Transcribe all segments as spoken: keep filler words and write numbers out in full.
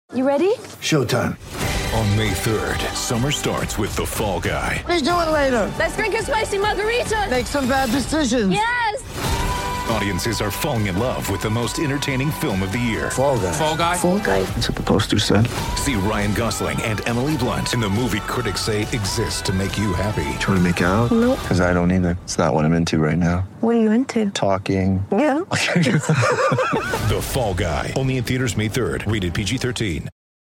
You ready? Showtime. On May third, summer starts with The Fall Guy. Let's do it later. Let's drink a spicy margarita. Make some bad decisions. Yes! Audiences are falling in love with the most entertaining film of the year. Fall Guy. Fall Guy? Fall Guy. That's what the poster said. See Ryan Gosling and Emily Blunt in the movie critics say exists to make you happy. Trying to make it out? Nope. Because I don't either. It's not what I'm into right now. What are you into? Talking. Yeah. The Fall Guy. Only in theaters May third. Rated P G thirteen.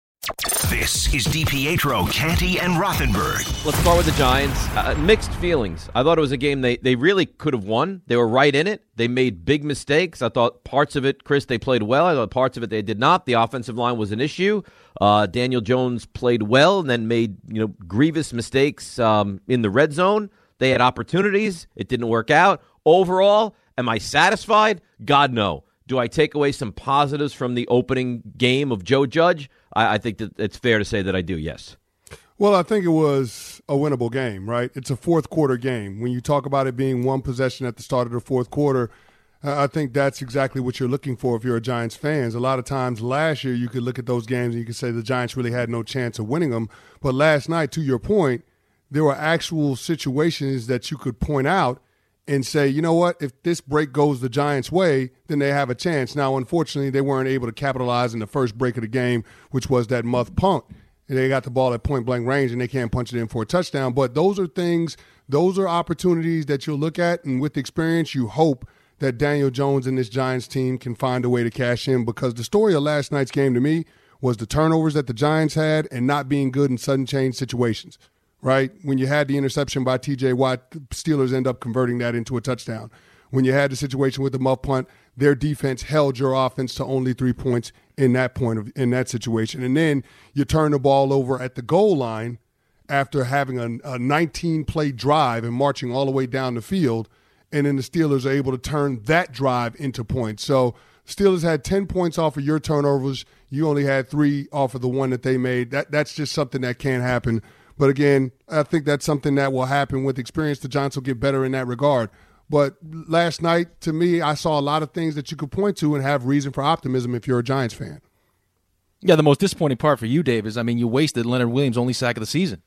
This is DiPietro, Canty, and Rothenberg. Let's start with the Giants. Uh, mixed feelings. I thought it was a game they, they really could have won. They were right in it. They made big mistakes. I thought parts of it, Chris, they played well. I thought parts of it they did not. The offensive line was an issue. Uh, Daniel Jones played well and then made you know grievous mistakes um, in the red zone. They had opportunities. It didn't work out. Overall, am I satisfied? God, no. Do I take away some positives from the opening game of Joe Judge? I, I think that it's fair to say that I do, yes. Well, I think it was a winnable game, right? It's a fourth quarter game. When you talk about it being one possession at the start of the fourth quarter, uh, I think that's exactly what you're looking for if you're a Giants fan. A lot of times last year you could look at those games and you could say the Giants really had no chance of winning them. But last night, to your point, there were actual situations that you could point out and say, you know what, if this break goes the Giants' way, then they have a chance. Now, unfortunately, they weren't able to capitalize in the first break of the game, which was that muff punt. They got the ball at point-blank range, and they can't punch it in for a touchdown. But those are things, those are opportunities that you'll look at, and with experience, you hope that Daniel Jones and this Giants team can find a way to cash in, because the story of last night's game to me was the turnovers that the Giants had and not being good in sudden change situations. Right? When you had the interception by T J Watt, the Steelers end up converting that into a touchdown. When you had the situation with the muff punt, their defense held your offense to only three points in that point of in that situation. And then you turn the ball over at the goal line after having a nineteen-play drive and marching all the way down the field, and then the Steelers are able to turn that drive into points. So Steelers had ten points off of your turnovers. You only had three off of the one that they made. That That's just something that can't happen. But again, I think that's something that will happen with experience. The Giants will get better in that regard. But last night, to me, I saw a lot of things that you could point to and have reason for optimism if you're a Giants fan. Yeah, the most disappointing part for you, Dave, is, I mean, you wasted Leonard Williams' only sack of the season.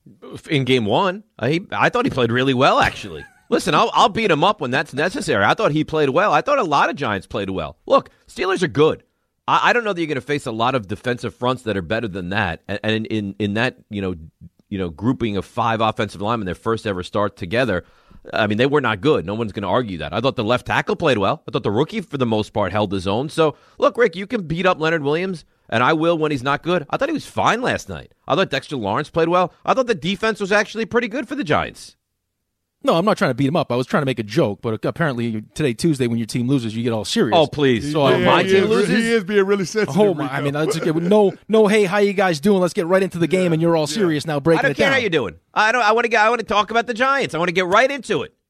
In game one, I, I thought he played really well, actually. Listen, I'll, I'll beat him up when that's necessary. I thought he played well. I thought a lot of Giants played well. Look, Steelers are good. I, I don't know that you're going to face a lot of defensive fronts that are better than that. And, and in, in, in that, you know, you know, grouping of five offensive linemen, their first ever start together, I mean, they were not good. No one's going to argue that. I thought the left tackle played well. I thought the rookie, for the most part, held his own. So, look, Rick, you can beat up Leonard Williams, and I will when he's not good. I thought he was fine last night. I thought Dexter Lawrence played well. I thought the defense was actually pretty good for the Giants. No, I'm not trying to beat him up. I was trying to make a joke, but apparently today, Tuesday, when your team loses, you get all serious. Oh, please. So yeah, my he team is, loses? He is being really sensitive. Oh, my. I mean, let's get, no, no, hey, how you guys doing? Let's get right into the game, and you're all serious now, breaking it down. I don't care how you're doing. I don't. I want to get. I want to talk about the Giants. I want to get right into it.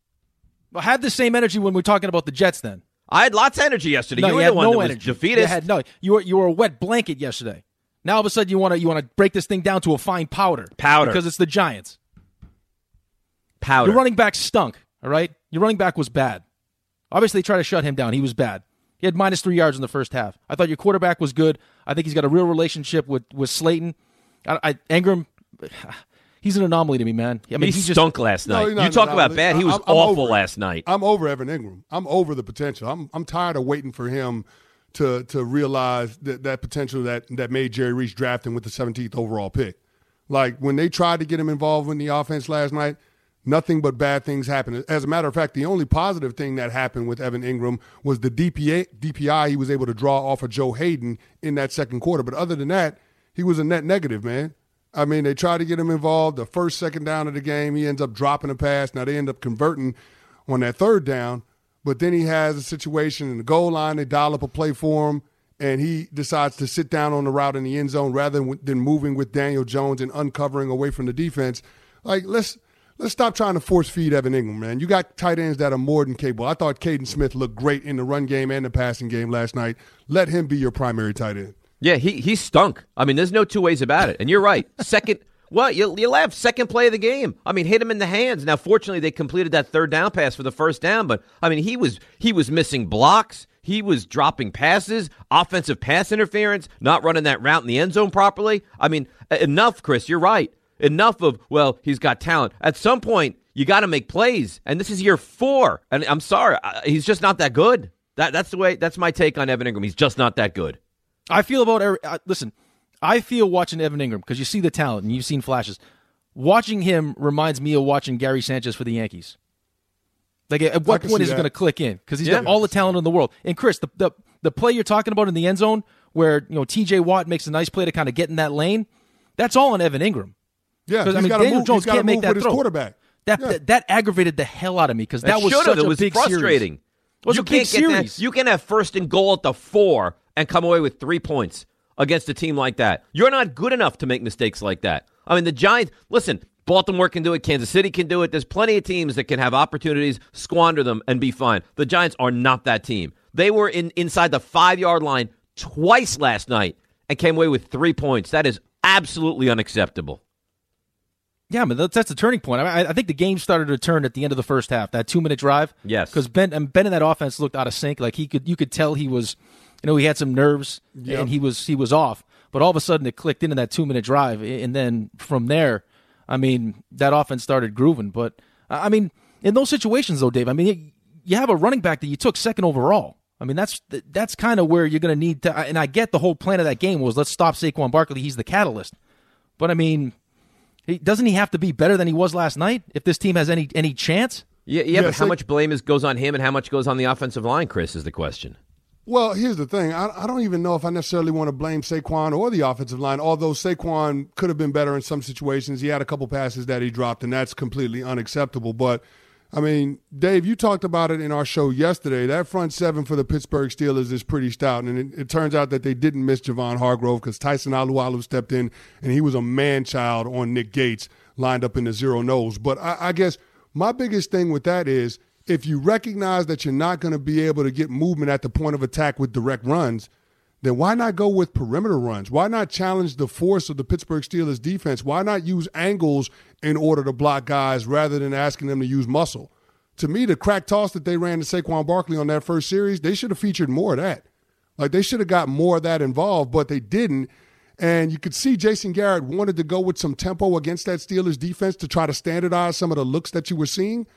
Well, have the same energy when we're talking about the Jets, then. I had lots of energy yesterday. No, you you were had the one no that energy. was defeatist. You had no. You were you were a wet blanket yesterday. Now all of a sudden you want to you want to break this thing down to a fine powder. Powder. Because it's the Giants. Powder. Your running back stunk. All right, your running back was bad. Obviously, they tried to shut him down. He was bad. He had minus three yards in the first half. I thought your quarterback was good. I think he's got a real relationship with with Slayton. I, I Ingram. He's an anomaly to me, man. I mean, he, he stunk just, last No, night. You talk about bad. He was I'm, I'm awful last night. I'm over Evan Ingram. I'm over the potential. I'm I'm tired of waiting for him to to realize that, that potential that, that made Jerry Reese draft him with the seventeenth overall pick. Like, when they tried to get him involved in the offense last night, nothing but bad things happened. As a matter of fact, the only positive thing that happened with Evan Ingram was the D P A, D P I he was able to draw off of Joe Hayden in that second quarter. But other than that, he was a net negative, man. I mean, they tried to get him involved. The first, second down of the game, he ends up dropping a pass. Now they end up converting on that third down. But then he has a situation in the goal line. They dial up a play for him, and he decides to sit down on the route in the end zone rather than, than moving with Daniel Jones and uncovering away from the defense. Like, let's let's stop trying to force feed Evan Ingram, man. You got tight ends that are more than capable. I thought Caden Smith looked great in the run game and the passing game last night. Let him be your primary tight end. Yeah, he he stunk. I mean, there's no two ways about it. And you're right. Second, well, you, you laugh. Second play of the game. I mean, hit him in the hands. Now, fortunately, they completed that third down pass for the first down. But I mean, he was he was missing blocks. He was dropping passes, offensive pass interference, not running that route in the end zone properly. I mean, enough, Chris. You're right. Enough of, well, he's got talent. At some point, you got to make plays, and this is year four. And I'm sorry, he's just not that good. That That's the way. That's my take on Evan Ingram. He's just not that good. I feel about every, uh, listen, I feel watching Evan Ingram, because you see the talent and you've seen flashes. Watching him reminds me of watching Gary Sanchez for the Yankees. Like, at what point is it going to click in? Because he's yeah. got all the talent in the world. And Chris, the, the the play you're talking about in the end zone, where you know T J Watt makes a nice play to kind of get in that lane, that's all on Evan Ingram. Yeah, because I mean Daniel move, Jones can't make that with throw. His quarterback. That, yeah. that that aggravated the hell out of me, because that it was such it a was big frustrating. Series. It was you a big can't get series. That. You can have first and goal at the four and come away with three points against a team like that. You're not good enough to make mistakes like that. I mean, the Giants. Listen. Baltimore can do it. Kansas City can do it. There's plenty of teams that can have opportunities, squander them, and be fine. The Giants are not that team. They were in inside the five-yard line twice last night and came away with three points. That is absolutely unacceptable. Yeah, but that's, that's the turning point. I, I think the game started to turn at the end of the first half. That two-minute drive. Yes, because Ben and Ben in that offense looked out of sync. Like he could, you could tell he was, you know, he had some nerves yep. and he was he was off. But all of a sudden, it clicked into that two-minute drive, and then from there. I mean, that offense started grooving. But, I mean, in those situations, though, Dave, I mean, you have a running back that you took second overall. I mean, that's that's kind of where you're going to need to – and I get the whole plan of that game was let's stop Saquon Barkley. He's the catalyst. But, I mean, he, doesn't he have to be better than he was last night if this team has any any chance? Yeah, yeah, yeah but how much blame is goes on him and how much goes on the offensive line, Chris, is the question. Well, here's the thing. I, I don't even know if I necessarily want to blame Saquon or the offensive line, although Saquon could have been better in some situations. He had a couple passes that he dropped, and that's completely unacceptable. But, I mean, Dave, you talked about it in our show yesterday. That front seven for the Pittsburgh Steelers is pretty stout, and it, it turns out that they didn't miss Javon Hargrove because Tyson Alualu stepped in, and he was a man-child on Nick Gates lined up in the zero nose. But I, I guess my biggest thing with that is, if you recognize that you're not going to be able to get movement at the point of attack with direct runs, then why not go with perimeter runs? Why not challenge the force of the Pittsburgh Steelers defense? Why not use angles in order to block guys rather than asking them to use muscle? To me, the crack toss that they ran to Saquon Barkley on that first series, they should have featured more of that. Like, they should have got more of that involved, but they didn't. And you could see Jason Garrett wanted to go with some tempo against that Steelers defense to try to standardize some of the looks that you were seeing.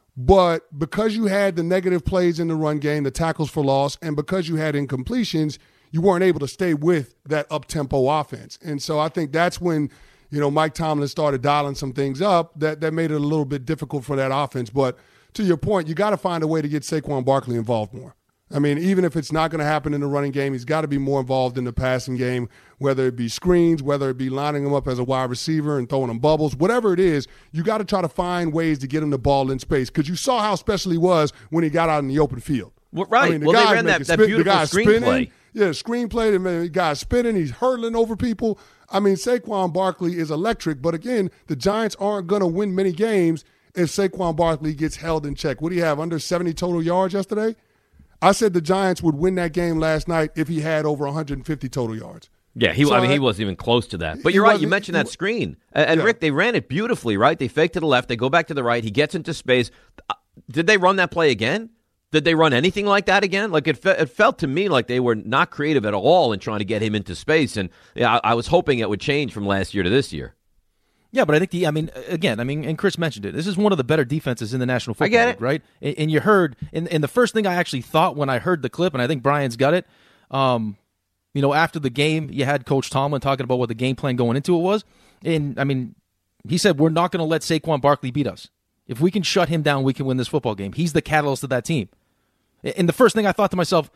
But because you had the negative plays in the run game, the tackles for loss, and because you had incompletions, you weren't able to stay with that up-tempo offense. And so I think that's when, you know, Mike Tomlin started dialing some things up that, that made it a little bit difficult for that offense. But to your point, you got to find a way to get Saquon Barkley involved more. I mean, even if it's not going to happen in the running game, he's got to be more involved in the passing game, whether it be screens, whether it be lining him up as a wide receiver and throwing him bubbles, whatever it is, you got to try to find ways to get him the ball in space because you saw how special he was when he got out in the open field. Well, right. I mean, the well, they guy's ran that, that spin, beautiful screenplay. Yeah, screenplay, the guy's spinning, he's hurtling over people. I mean, Saquon Barkley is electric, but again, the Giants aren't going to win many games if Saquon Barkley gets held in check. What do you have, under seventy total yards yesterday? I said the Giants would win that game last night if he had over one hundred fifty total yards. Yeah, he. So I mean, he wasn't even close to that. But you're right. You mentioned that screen, and, and yeah. Rick, they ran it beautifully. Right? They fake to the left. They go back to the right. He gets into space. Did they run that play again? Did they run anything like that again? Like it, fe- it felt to me like they were not creative at all in trying to get him into space. And yeah, I, I was hoping it would change from last year to this year. Yeah, but I think the, I mean, again, I mean, and Chris mentioned it. This is one of the better defenses in the National Football I get League, it. right? And, and you heard, and, and the first thing I actually thought when I heard the clip, and I think Brian's got it, um, you know, after the game, you had Coach Tomlin talking about what the game plan going into it was. And, I mean, he said, we're not going to let Saquon Barkley beat us. If we can shut him down, we can win this football game. He's the catalyst of that team. And the first thing I thought to myself,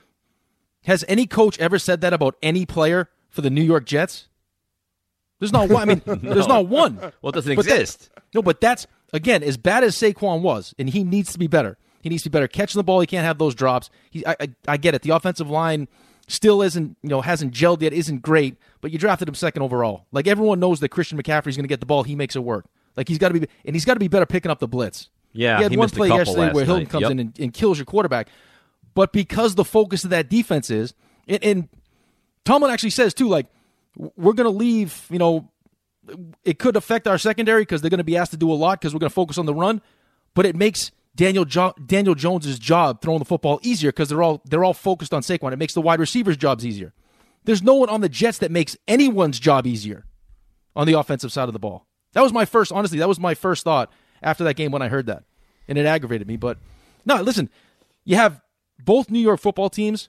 has any coach ever said that about any player for the New York Jets? There's not one. I mean, no. There's not one. Well, it doesn't but exist. That, no, but that's, again, as bad as Saquon was, and he needs to be better. He needs to be better catching the ball. He can't have those drops. He, I, I, I get it. The offensive line still isn't, you know, hasn't gelled yet, isn't great, but you drafted him second overall. Like, everyone knows that Christian McCaffrey's going to get the ball. He makes it work. Like, he's got to be, and he's got to be better picking up the blitz. Yeah, he had he one missed a play couple yesterday last where Hilton night. comes Yep. in and, and kills your quarterback. But because the focus of that defense is, and, and Tomlin actually says, too, like, we're going to leave, you know, it could affect our secondary because they're going to be asked to do a lot because we're going to focus on the run, but it makes Daniel jo- Daniel Jones' job throwing the football easier because they're all they're all focused on Saquon. It makes the wide receivers' jobs easier. There's no one on the Jets that makes anyone's job easier on the offensive side of the ball. That was my first, honestly, that was my first thought after that game when I heard that. And it aggravated me. But no, listen, you have both New York football teams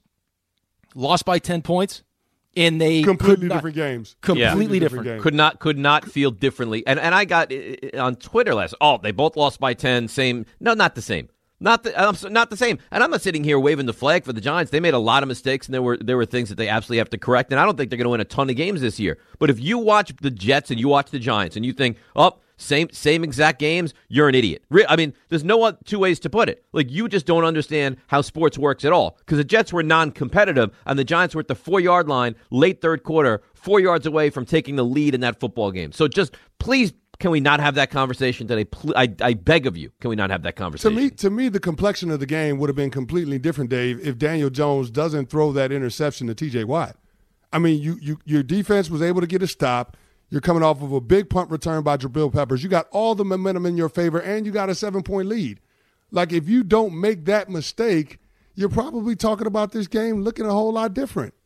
lost by ten points. And they completely not, different games. Completely yeah. different. different Could not could not feel differently. And and I got uh, on Twitter last. Oh, they both lost by ten. Same. No, not the same. Not the um, not the same. And I'm not sitting here waving the flag for the Giants. They made a lot of mistakes, and there were there were things that they absolutely have to correct. And I don't think they're going to win a ton of games this year. But if you watch the Jets and you watch the Giants and you think, oh, same same exact games, you're an idiot. I mean, there's no two ways to put it. Like, you just don't understand how sports works at all. Because the Jets were non-competitive, and the Giants were at the four-yard line, late third quarter, four yards away from taking the lead in that football game. So just please, can we not have that conversation today? I, I beg of you, can we not have that conversation? To me, to me, the complexion of the game would have been completely different, Dave, if Daniel Jones doesn't throw that interception to T J Watt. I mean, you, you your defense was able to get a stop. You're coming off of a big punt return by Jabril Peppers. You got all the momentum in your favor, and you got a seven-point lead. Like, if you don't make that mistake, you're probably talking about this game looking a whole lot different.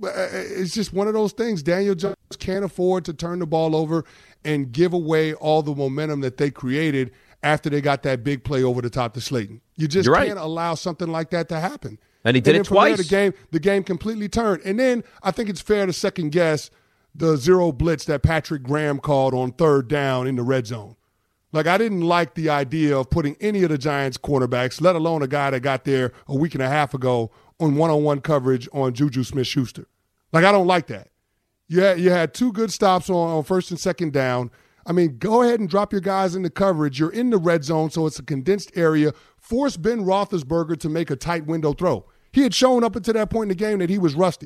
It's just one of those things. Daniel Jones can't afford to turn the ball over and give away all the momentum that they created after they got that big play over the top to Slayton. You just You're can't right. allow something like that to happen. And he did and it then from there, twice. the game, the game completely turned. And then I think it's fair to second-guess the zero blitz that Patrick Graham called on third down in the red zone. Like, I didn't like the idea of putting any of the Giants cornerbacks, let alone a guy that got there a week and a half ago, on one-on-one coverage on Juju Smith-Schuster. Like, I don't like that. You had, you had two good stops on, on first and second down. I mean, go ahead and drop your guys into coverage. You're in the red zone, so it's a condensed area. Force Ben Roethlisberger to make a tight window throw. He had shown up until that point in the game that he was rusty.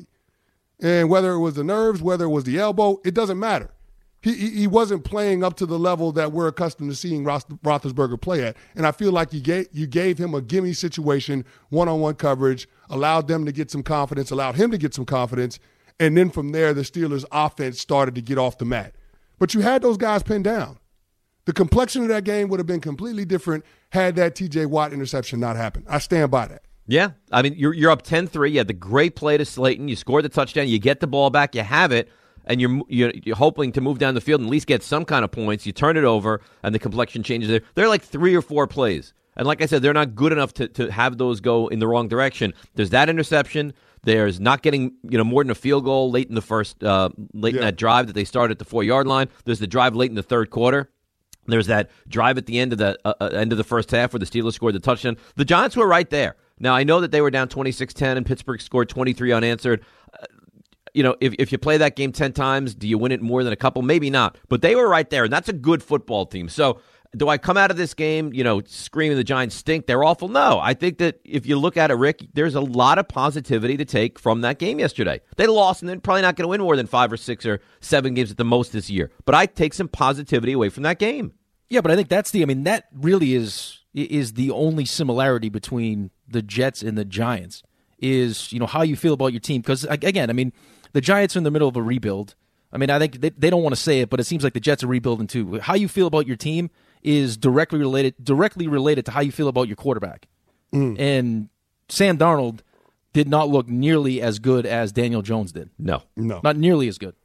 And whether it was the nerves, whether it was the elbow, it doesn't matter. He he wasn't playing up to the level that we're accustomed to seeing Roethlisberger play at. And I feel like you gave, you gave him a gimme situation, one-on-one coverage, allowed them to get some confidence, allowed him to get some confidence, and then from there the Steelers' offense started to get off the mat. But you had those guys pinned down. The complexion of that game would have been completely different had that T J Watt interception not happened. I stand by that. Yeah, I mean, you're you're up ten three. You had the great play to Slayton. You scored the touchdown. You get the ball back. You have it, and you're you're, you're hoping to move down the field and at least get some kind of points. You turn it over, and the complexion changes there. They're like three or four plays. And like I said, they're not good enough to, to have those go in the wrong direction. There's that interception. There's not getting you know more than a field goal late in the first uh, late yeah. in that drive that they started at the four-yard line. There's the drive late in the third quarter. There's that drive at the end of the uh, end of the first half where the Steelers scored the touchdown. The Giants were right there. Now, I know that they were down twenty-six ten and Pittsburgh scored twenty-three unanswered. Uh, you know, if if you play that game ten times, do you win it more than a couple? Maybe not. But they were right there, and that's a good football team. So do I come out of this game, you know, screaming the Giants stink, they're awful? No. I think that if you look at it, Rick, there's a lot of positivity to take from that game yesterday. They lost, and they're probably not going to win more than five or six or seven games at the most this year. But I take some positivity away from that game. Yeah, but I think that's the, I mean, that really is is the only similarity between the Jets and the Giants is, you know, how you feel about your team. Because, again, I mean, the Giants are in the middle of a rebuild. I mean, I think they, they don't want to say it, but it seems like the Jets are rebuilding too. How you feel about your team is directly related directly related to how you feel about your quarterback. Mm. And Sam Darnold did not look nearly as good as Daniel Jones did. No. No. Not nearly as good.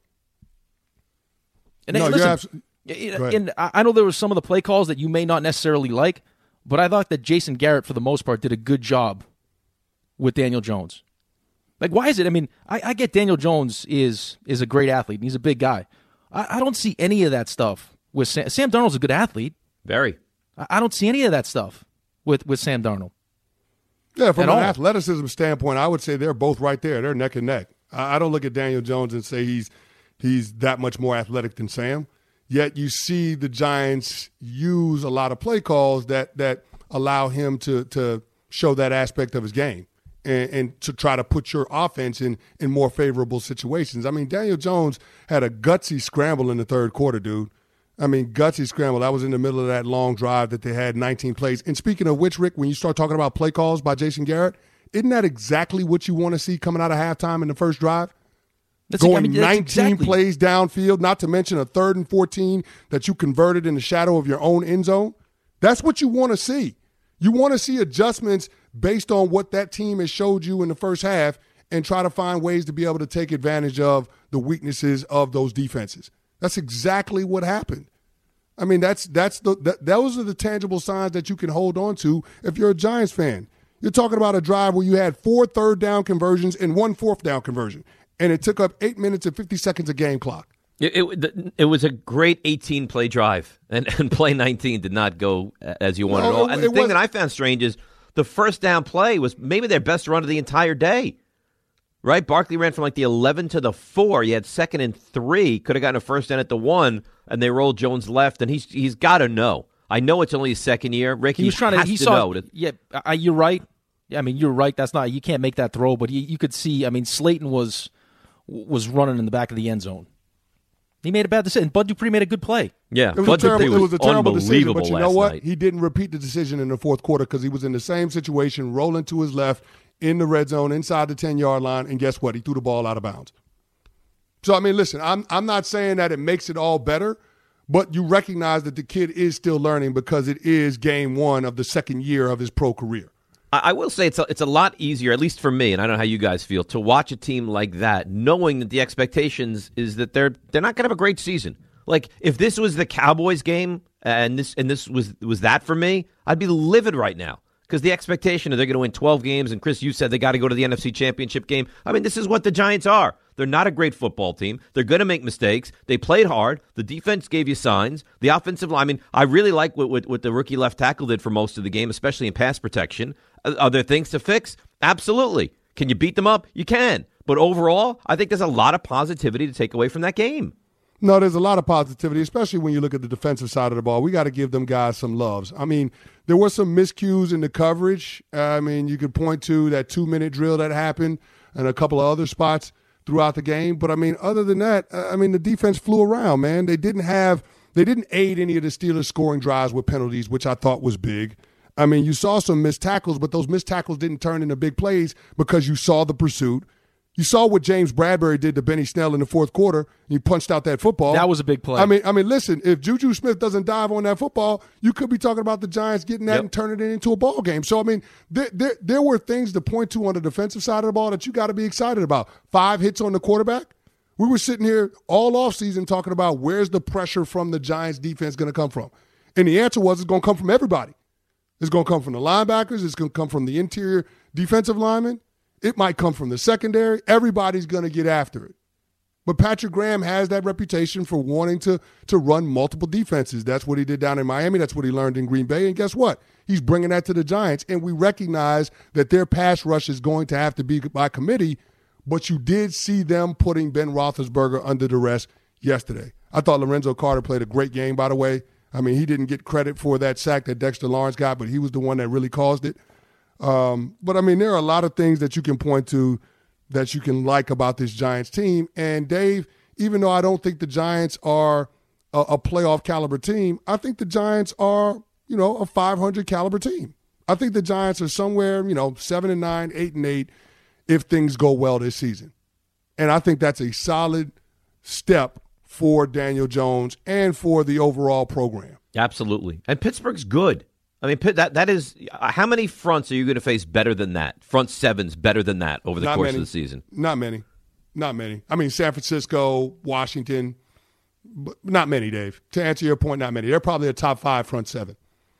And no, hey, listen, you're absolutely... and I know there were some of the play calls that you may not necessarily like, but I thought that Jason Garrett, for the most part, did a good job with Daniel Jones. Like, why is it? I mean, I, I get Daniel Jones is is a great athlete, and he's a big guy. I, I don't see any of that stuff with Sam. Sam Darnold's a good athlete. Very. I, I don't see any of that stuff with, with Sam Darnold. Yeah, from At an all. athleticism standpoint, I would say they're both right there. They're neck and neck. I, I don't look at Daniel Jones and say he's he's that much more athletic than Sam. Yet you see the Giants use a lot of play calls that that allow him to to show that aspect of his game and, and to try to put your offense in, in more favorable situations. I mean, Daniel Jones had a gutsy scramble in the third quarter, dude. I mean, gutsy scramble. I was in the middle of that long drive that they had nineteen plays. And speaking of which, Rick, when you start talking about play calls by Jason Garrett, isn't that exactly what you want to see coming out of halftime in the first drive? That's, Going I mean, that's nineteen exactly. plays downfield, not to mention a third and fourteen that you converted in the shadow of your own end zone. That's what you want to see. You want to see adjustments based on what that team has showed you in the first half and try to find ways to be able to take advantage of the weaknesses of those defenses. That's exactly what happened. I mean, that's that's the that, those are the tangible signs that you can hold on to if you're a Giants fan. You're talking about a drive where you had four third down conversions and one fourth down conversion, and it took up eight minutes and fifty seconds of game clock. It, it, it was a great eighteen-play drive, and, and play nineteen did not go as you wanted No, at all. it- And the it thing was- that I found strange is the first down play was maybe their best run of the entire day. Right? Barkley ran from like the eleven to the four. You had second and three. Could have gotten a first down at the one, and they rolled Jones left, and he's he's got to know. I know it's only his second year. Rick, He was trying to. has He to saw. know. that- Yeah, I, you're right. Yeah, I mean, you're right. That's not. You can't make that throw, but you, you could see. I mean, Slayton was was running in the back of the end zone. He made a bad decision. Bud Dupree made a good play. Yeah, It was, Bud a terrible, Dupree it was a terrible decision, unbelievable but you know last what? night. He didn't repeat the decision in the fourth quarter because he was in the same situation, rolling to his left in the red zone inside the ten-yard line, and guess what? He threw the ball out of bounds. So, I mean, listen, I'm I'm not saying that it makes it all better, but you recognize that the kid is still learning because it is game one of the second year of his pro career. I I will say it's a, it's a lot easier, at least for me, and I don't know how you guys feel, to watch a team like that, knowing that the expectations is that they're they're not going to have a great season. Like if this was the Cowboys game and this and this was was that for me, I'd be livid right now because the expectation is they're going to win twelve games. And Chris, you said they got to go to the N F C Championship game. I mean, this is what the Giants are. They're not a great football team. They're going to make mistakes. They played hard. The defense gave you signs. The offensive line, I mean, I really like what, what, what the rookie left tackle did for most of the game, especially in pass protection. Are there things to fix? Absolutely. Can you beat them up? You can. But overall, I think there's a lot of positivity to take away from that game. No, there's a lot of positivity, especially when you look at the defensive side of the ball. We got to give them guys some loves. I mean, there were some miscues in the coverage. Uh, I mean, you could point to that two-minute drill that happened and a couple of other spots throughout the game. But, I mean, other than that, uh, I mean, the defense flew around, man. They didn't have – they didn't aid any of the Steelers' scoring drives with penalties, which I thought was big. I mean, you saw some missed tackles, but those missed tackles didn't turn into big plays because you saw the pursuit. You saw what James Bradbury did to Benny Snell in the fourth quarter, and he punched out that football. That was a big play. I mean, I mean, listen, if Juju Smith doesn't dive on that football, you could be talking about the Giants getting that Yep. and turning it into a ball game. So, I mean, there, there, there were things to point to on the defensive side of the ball that you got to be excited about. Five hits on the quarterback. We were sitting here all offseason talking about where's the pressure from the Giants defense going to come from. And the answer was it's going to come from everybody. It's going to come from the linebackers. It's going to come from the interior defensive linemen. It might come from the secondary. Everybody's going to get after it. But Patrick Graham has that reputation for wanting to, to run multiple defenses. That's what he did down in Miami. That's what he learned in Green Bay. And guess what? He's bringing that to the Giants. And we recognize that their pass rush is going to have to be by committee, but you did see them putting Ben Roethlisberger under duress yesterday. I thought Lorenzo Carter played a great game, by the way. I mean, he didn't get credit for that sack that Dexter Lawrence got, but he was the one that really caused it. Um, but, I mean, there are a lot of things that you can point to that you can like about this Giants team. And, Dave, even though I don't think the Giants are a, a playoff caliber team, I think the Giants are, you know, a five hundred caliber team. I think the Giants are somewhere, you know, seven and nine, eight and eight if things go well this season. And I think that's a solid step for Daniel Jones and for the overall program. Absolutely. And Pittsburgh's good. I mean, Pitt- that that is uh, how many fronts are you going to face better than that? Front sevens better than that over the Not course many. of the season? Not many. Not many. I mean, San Francisco, Washington, but not many, Dave. To answer your point, not many. They're probably a top five front seven.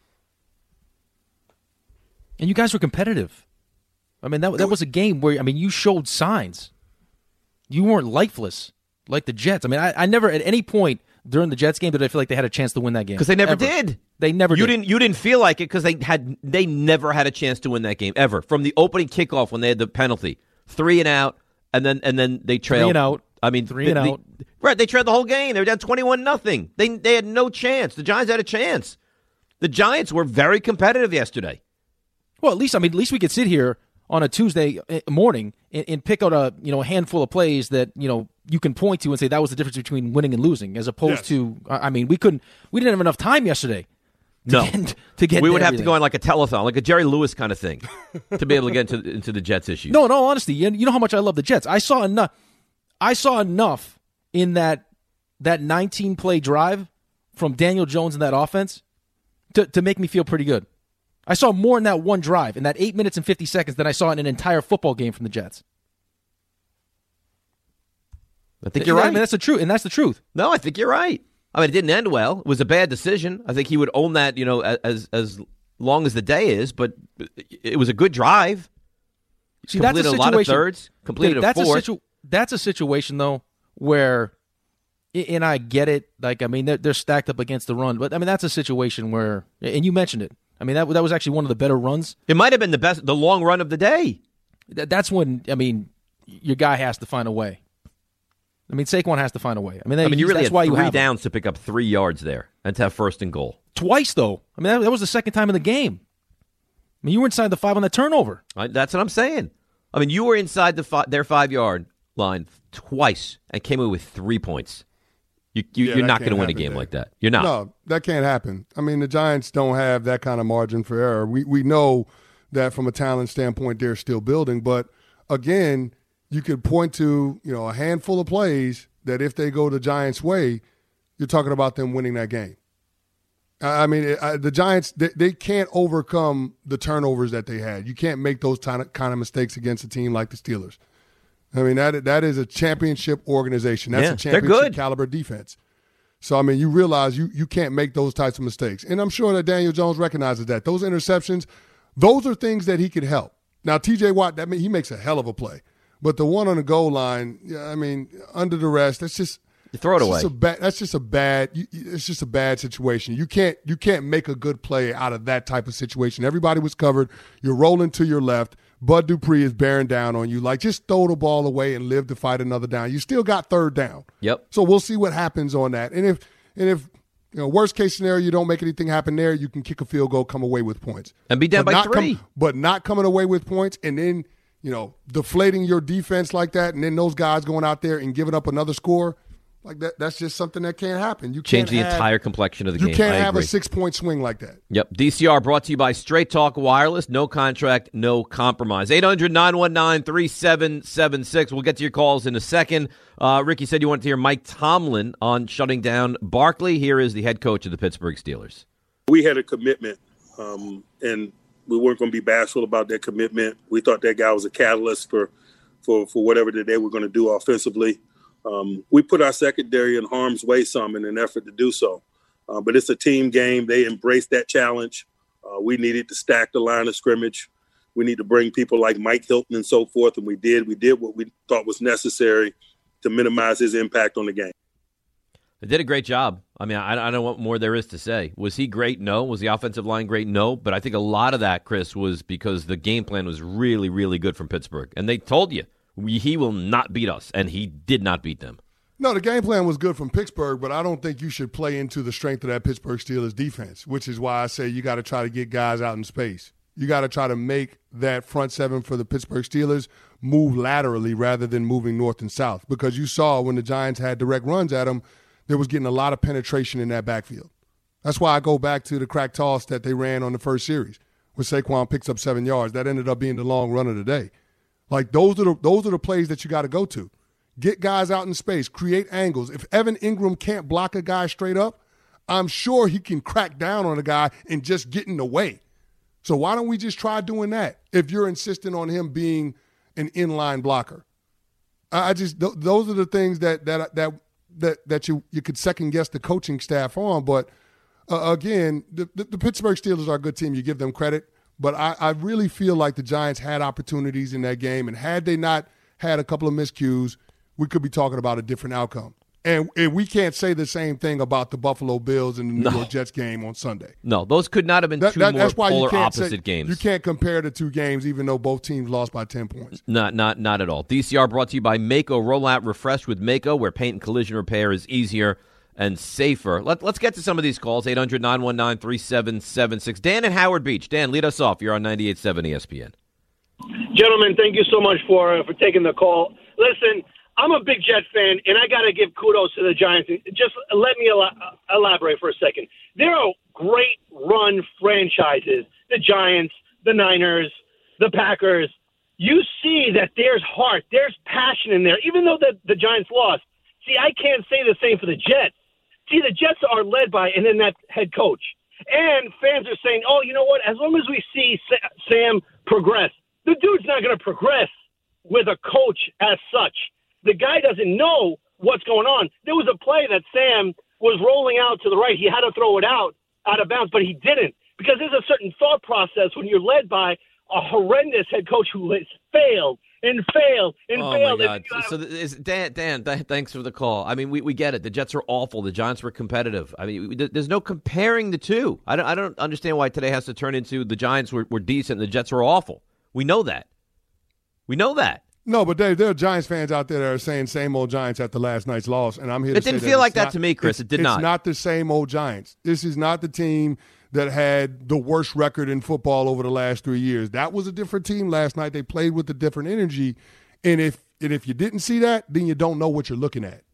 And you guys were competitive. I mean, that that was a game where, I mean, you showed signs. You weren't lifeless like the Jets. I mean, I, I never at any point during the Jets game did I feel like they had a chance to win that game. Because they never Ever. did. They never you did. didn't you didn't feel like it because they had they never had a chance to win that game ever. From the opening kickoff when they had the penalty, three and out, and then and then they trailed. Three and out. I mean, Three they- and they- out. Right, they trailed the whole game. They were down twenty-one nothing. They they had no chance. The Giants had a chance. The Giants were very competitive yesterday. Well, at least I mean, at least we could sit here on a Tuesday morning and, and pick out a you know a handful of plays that you know you can point to and say that was the difference between winning and losing, as opposed Yes. to I mean, we couldn't we didn't have enough time yesterday. To No, get, to get we to would have to everything. go on like a telethon, like a Jerry Lewis kind of thing, to be able to get into into the Jets issues. No, in all honesty, you you know how much I love the Jets. I saw enough. I saw enough in that that nineteen play drive from Daniel Jones and that offense to to make me feel pretty good. I saw more in that one drive, in that eight minutes and fifty seconds, than I saw in an entire football game from the Jets. I think you you're know, right. I mean, that's the truth, and that's the truth. No, I think you're right. I mean, it didn't end well. It was a bad decision. I think he would own that, you know, as as long as the day is. But it was a good drive. See, that's a completed a, situation, lot of thirds. Completed that's a fourth. A situ- that's a situation though where, and I get it. Like, I mean, they're, they're stacked up against the run, but I mean, that's a situation where, and you mentioned it. I mean, that that was actually one of the better runs. It might have been the best, the long run of the day. That, that's when, I mean, your guy has to find a way. I mean, Saquon has to find a way. I mean, they, I mean, you really that's had why three you have downs him. to pick up three yards there and to have first and goal. Twice, though. I mean, that, that was the second time in the game. I mean, you were inside the five on that turnover. I, that's what I'm saying. I mean, you were inside the fi- their five-yard line twice and came away with three points. You, you, Yeah, you're that not going to can't win a happen game there. like that. You're not. No, that can't happen. I mean, the Giants don't have that kind of margin for error. We we know that from a talent standpoint, they're still building. But again, you could point to, you know, a handful of plays that if they go the Giants' way, you're talking about them winning that game. I I mean, it, I, the Giants, they, they can't overcome the turnovers that they had. You can't make those kind of, kind of mistakes against a team like the Steelers. I mean, that that is a championship organization. That's Yeah, a they're championship good. caliber defense. So, I mean, you realize you, you can't make those types of mistakes. And I'm sure that Daniel Jones recognizes that. Those interceptions, those are things that he could help. Now, T J Watt, that mean, he makes a hell of a play. But the one on the goal line, yeah, I mean, under the rest, that's just You throw it that's away. Just a ba- that's just a bad. You, you- it's just a bad situation. You can't you can't make a good play out of that type of situation. Everybody was covered. You're rolling to your left. Bud Dupree is bearing down on you. Like, just throw the ball away and live to fight another down. You still got third down. Yep. So we'll see what happens on that. And if and if you know, worst case scenario, you don't make anything happen there, you can kick a field goal, come away with points, And be down But by not three. Come, but not coming away with points, and then you know deflating your defense like that, and then those guys going out there and giving up another score. Like that, that's just something that can't happen. You Change can't the have, entire complexion of the You game. can't I have agree. a six-point swing like that. Yep. D C R brought to you by Straight Talk Wireless. No contract, no compromise. eight hundred, nine one nine, three seven seven six. We'll get to your calls in a second. Uh, Ricky said you wanted to hear Mike Tomlin on shutting down Barkley. Here is the head coach of the Pittsburgh Steelers. We had a commitment, um, and we weren't going to be bashful about that commitment. We thought that guy was a catalyst for, for, for whatever that they were going to do offensively. Um, we put our secondary in harm's way some in an effort to do so. Uh, but it's a team game. They embraced that challenge. Uh, we needed to stack the line of scrimmage. We need to bring people like Mike Hilton and so forth, and we did. We did what we thought was necessary to minimize his impact on the game. They did a great job. I mean, I, I don't know what more there is to say. Was he great? No. Was the offensive line great? No. But I think a lot of that, Chris, was because the game plan was really, really good from Pittsburgh. And they told you, we, he will not beat us, and he did not beat them. No, the game plan was good from Pittsburgh, but I don't think you should play into the strength of that Pittsburgh Steelers defense, which is why I say you got to try to get guys out in space. You got to try to make that front seven for the Pittsburgh Steelers move laterally rather than moving north and south, because you saw when the Giants had direct runs at them, there was getting a lot of penetration in that backfield. That's why I go back to the crack toss that they ran on the first series where Saquon picks up seven yards. That ended up being the long run of the day. Like, those are the, those are the plays that you got to go to. Get guys out in space, create angles. If Evan Ingram can't block a guy straight up, I'm sure he can crack down on a guy and just get in the way. So why don't we just try doing that if you're insisting on him being an inline blocker? I I just th- those are the things that that that that that you you could second guess the coaching staff on. But uh, again, the, the, the Pittsburgh Steelers are a good team. You give them credit. But I, I really feel like the Giants had opportunities in that game, and had they not had a couple of miscues, we could be talking about a different outcome. And, and we can't say the same thing about the Buffalo Bills and the New No. York Jets game on Sunday. No, those could not have been That- two that- more that's why you polar can't opposite say- games. You can't compare the two games, even though both teams lost by ten points. Not, not, not at all. D C R brought to you by Mako. Roll out refreshed with Mako, where paint and collision repair is easier and safer. Let, let's get to some of these calls. eight hundred, nine one nine, three seven seven six. Dan in Howard Beach. Dan, lead us off. You're on ninety-eight point seven E S P N. Gentlemen, thank you so much for uh, for taking the call. Listen, I'm a big Jet fan, and I got to give kudos to the Giants. Just let me el- elaborate for a second. There are great run franchises, the Giants, the Niners, the Packers. You see that there's heart, there's passion in there, even though the, the Giants lost. See, I can't say the same for the Jets. See, the Jets are led by, and then that head coach. And fans are saying, oh, you know what? As long as we see Sam progress, the dude's not going to progress with a coach as such. The guy doesn't know what's going on. There was a play that Sam was rolling out to the right. He had to throw it out, out of bounds, but he didn't. Because there's a certain thought process when you're led by a horrendous head coach who has failed and failed and oh failed. My God. And, so is, Dan, Dan, th- thanks for the call. I mean, we, we get it. The Jets are awful. The Giants were competitive. I mean, we, there's no comparing the two. I don't, I don't understand why today has to turn into the Giants were, were decent and the Jets were awful. We know that. We know that. No, but Dave, there are Giants fans out there that are saying same old Giants after last night's loss, and I'm here to it say didn't that feel like that not, to me, Chris. It did it's not. It's not the same old Giants. This is not the team that had the worst record in football over the last three years. That was a different team last night. They played with a different energy, and if and if you didn't see that, then you don't know what you're looking at.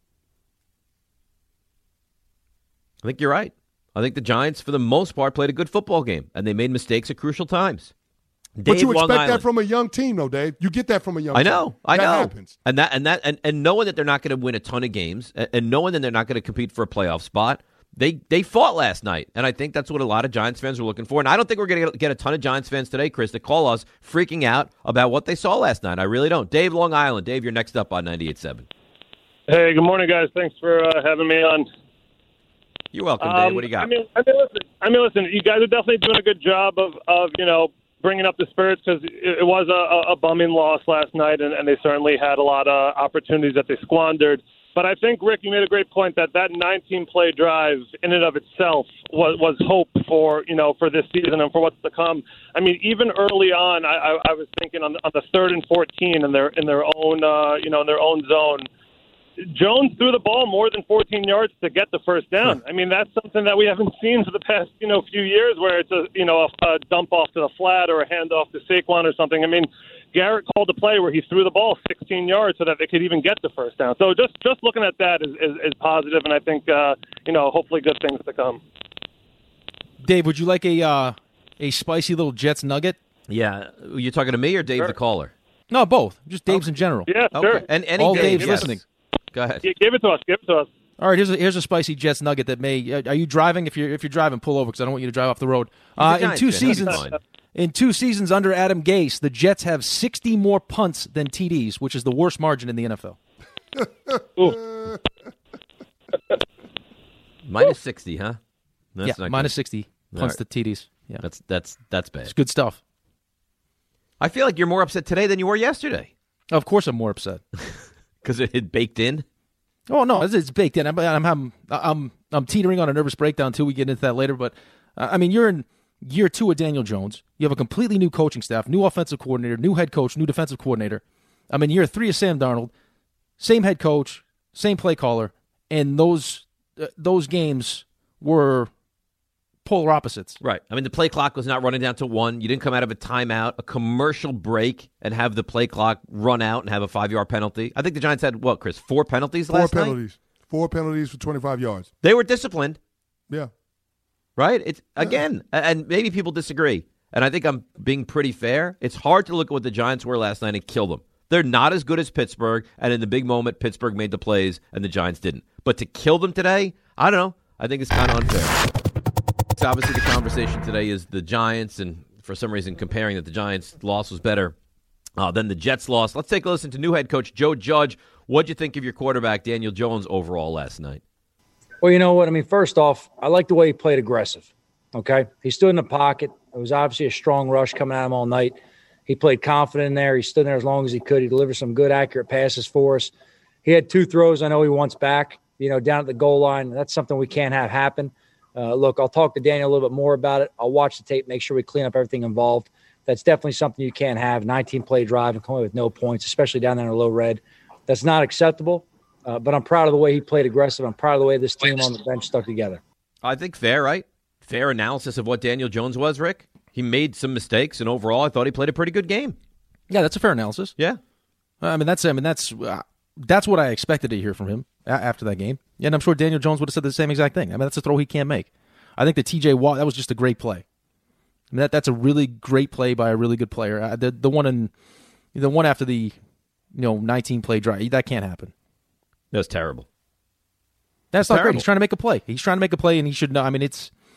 I think you're right. I think the Giants, for the most part, played a good football game, and they made mistakes at crucial times. Dave, but you expect Long Island. that from a young team, though, Dave. You get that from a young I team. know, I that know. Happens. And that and that and, and knowing that they're not going to win a ton of games, and, and knowing that they're not going to compete for a playoff spot, they they fought last night, and I think that's what a lot of Giants fans are looking for. And I don't think we're going to get a ton of Giants fans today, Chris, to call us freaking out about what they saw last night. I really don't. Dave, Long Island. Dave, you're next up on ninety-eight point seven. Hey, good morning, guys. Thanks for uh, having me on. You're welcome, um, Dave. What do you got? I mean, I mean, listen. I mean, listen. You guys are definitely doing a good job of, of you know, bringing up the spirits because it, it was a, a bumming loss last night, and, and they certainly had a lot of opportunities that they squandered. But I think, Rick, you made a great point that that nineteen-play drive in and of itself was, was hope for, you know, for this season and for what's to come. I mean, even early on, I, I, I was thinking on the, on the third and fourteen in their in their own, uh, you know, in their own zone. Jones threw the ball more than fourteen yards to get the first down. I mean, that's something that we haven't seen for the past, you know, few years where it's a, you know, a, a dump off to the flat or a handoff to Saquon or something. I mean, Garrett called a play where he threw the ball sixteen yards so that they could even get the first down. So just, just looking at that is, is, is positive, and I think, uh, you know, hopefully good things to come. Dave, would you like a uh, a spicy little Jets nugget? Yeah. You talking to me or Dave Sure. the caller? No, both. Just Dave's in general. Yeah, Okay. sure. And any All Dave, Dave's yes. listening. Go ahead. Yeah, give it to us. Give it to us. All right, here's a here's a spicy Jets nugget that may. Uh, are you driving? If you're if you're driving, pull over because I don't want you to drive off the road. Uh, in Giants two fan. That'd be seasons, fine. in two seasons under Adam Gase, the Jets have sixty more punts than T Ds, which is the worst margin in the N F L. Minus sixty, huh? That's yeah, not minus good. sixty All punts right. to T Ds. Yeah, That's that's that's bad. it's good stuff. I feel like you're more upset today than you were yesterday Of course, I'm more upset. because it had baked in. Oh no, it's, it's baked in. I'm, I'm I'm I'm I'm teetering on a nervous breakdown too. We get into that later, but uh, I mean, you're in year two of Daniel Jones. You have a completely new coaching staff, new offensive coordinator, new head coach, new defensive coordinator. I'm in year three of Sam Darnold, same head coach, same play caller, and those uh, those games were polar opposites. Right. I mean, the play clock was not running down to one. You didn't come out of a timeout, a commercial break, and have the play clock run out and have a five-yard penalty. I think the Giants had, what, Chris, four penalties Four last penalties. night? Four penalties for twenty-five yards. They were disciplined, Yeah. right? It's again, and maybe people disagree, and I think I'm being pretty fair. It's hard to look at what the Giants were last night and kill them. They're not as good as Pittsburgh, and in the big moment, Pittsburgh made the plays, and the Giants didn't. But to kill them today, I don't know. I think it's kind of unfair. So obviously, the conversation today is the Giants, and for some reason, comparing that the Giants' loss was better uh, than the Jets' loss. Let's take a listen to new head coach Joe Judge. What'd you think of your quarterback, Daniel Jones, overall last night? Well, you know what? I mean, first off, I like the way he played aggressive, okay? He stood in the pocket. It was obviously a strong rush coming at him all night. He played confident in there. He stood there as long as he could. He delivered some good, accurate passes for us. He had two throws I know he wants back, you know, down at the goal line. That's something we can't have happen. Uh, look, I'll talk to Daniel a little bit more about it. I'll watch the tape, make sure we clean up everything involved. That's definitely something you can't have. nineteen-play drive and come away with no points, especially down there in a low red. That's not acceptable, uh, but I'm proud of the way he played aggressive. I'm proud of the way this team on the bench stuck together. I think fair, right? Fair analysis of what Daniel Jones was, Rick. He made some mistakes, and overall, I thought he played a pretty good game. Yeah, that's a fair analysis. Yeah. I mean, that's I mean that's uh, that's what I expected to hear from him a- after that game. And I'm sure Daniel Jones would have said the same exact thing. I mean, that's a throw he can't make. I think the T J Watt, that was just a great play. I mean, that that's a really great play by a really good player. Uh, the the one in the one after the you know nineteen play drive, that can't happen. That was terrible. That's It's not terrible. great. He's trying to make a play. He's trying to make a play, and he should know. I mean, it's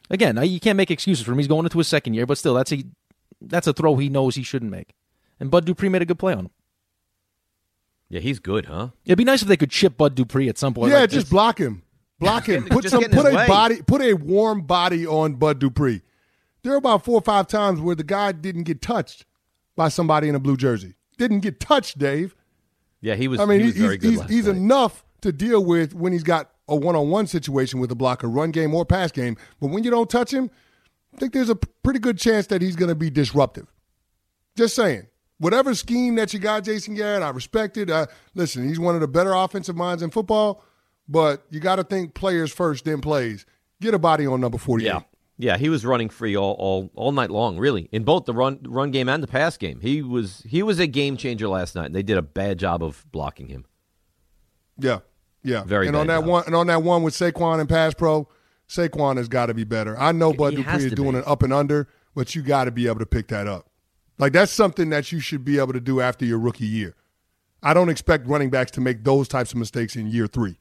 Again, you can't make excuses for him. He's going into his second year, but still, that's a that's a throw he knows he shouldn't make. And Bud Dupree made a good play on him. Yeah, he's good, huh? It'd be nice if they could chip Bud Dupree at some point. Yeah, like just this. block him. Block him. Put Just some. get in Put his a way. body. Put a warm body on Bud Dupree. There were about four or five times where the guy didn't get touched by somebody in a blue jersey. Didn't get touched, Dave. Yeah, he was. I mean, he was he's very good he's, last he's night. enough to deal with when he's got a one-on-one situation with a blocker, run game or pass game. But when you don't touch him, I think there's a p- pretty good chance that he's going to be disruptive. Just saying. Whatever scheme that you got, Jason Garrett, I respect it. Uh, listen, he's one of the better offensive minds in football, but you got to think players first, then plays. Get a body on number forty-eight. Yeah, yeah, he was running free all, all, all night long, really, in both the run run game and the pass game. He was he was a game changer last night, and they did a bad job of blocking him. Yeah, yeah. Very and bad on that job. one, and on that one with Saquon and pass pro, Saquon has got to be better. I know Bud He Dupree has is to doing be. an up and under, but you got to be able to pick that up. Like, that's something that you should be able to do after your rookie year. I don't expect running backs to make those types of mistakes in year three.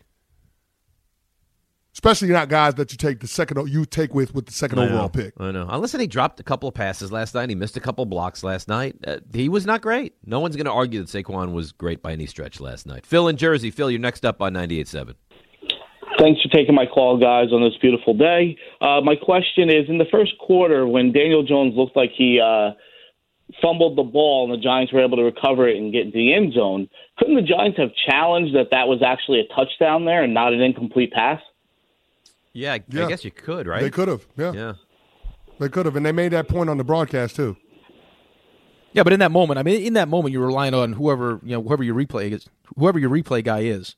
Especially not guys that you take the second you take with with the second I overall know, pick. I know. Uh, Listen, he dropped a couple of passes last night. He missed a couple of blocks last night. Uh, he was not great. No one's going to argue that Saquon was great by any stretch last night. Phil in Jersey. Phil, you're next up on ninety-eight seven. Thanks for taking my call, guys, on this beautiful day. Uh, my question is, in the first quarter, when Daniel Jones looked like he uh, fumbled the ball and the Giants were able to recover it and get into the end zone, couldn't the Giants have challenged that that was actually a touchdown there and not an incomplete pass? Yeah, I, Yeah. I guess you could, right? They could have, yeah. Yeah. They could have, and they made that point on the broadcast too. Yeah, but in that moment, I mean, in that moment, you're relying on whoever you know, whoever your replay is, whoever your replay guy is,